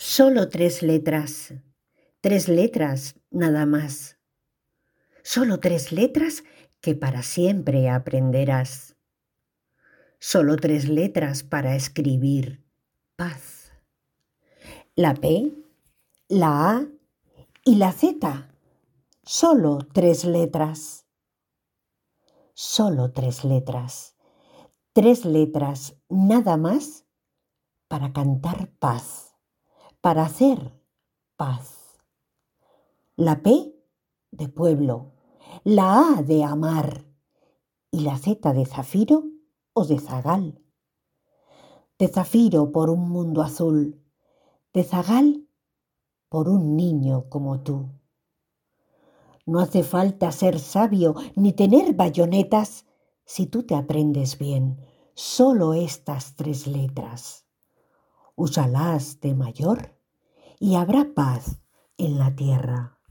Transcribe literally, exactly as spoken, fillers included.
Solo tres letras, tres letras nada más. Solo tres letras que para siempre aprenderás. Solo tres letras para escribir paz. La P, la A y la Z. Solo tres letras. Solo tres letras. Tres letras nada más para cantar paz, para hacer paz. La P de pueblo, la A de amar y la Z de zafiro o de zagal. De zafiro por un mundo azul, de zagal por un niño como tú. No hace falta ser sabio ni tener bayonetas si tú te aprendes bien solo estas tres letras. Úsalas de mayor y habrá paz en la tierra.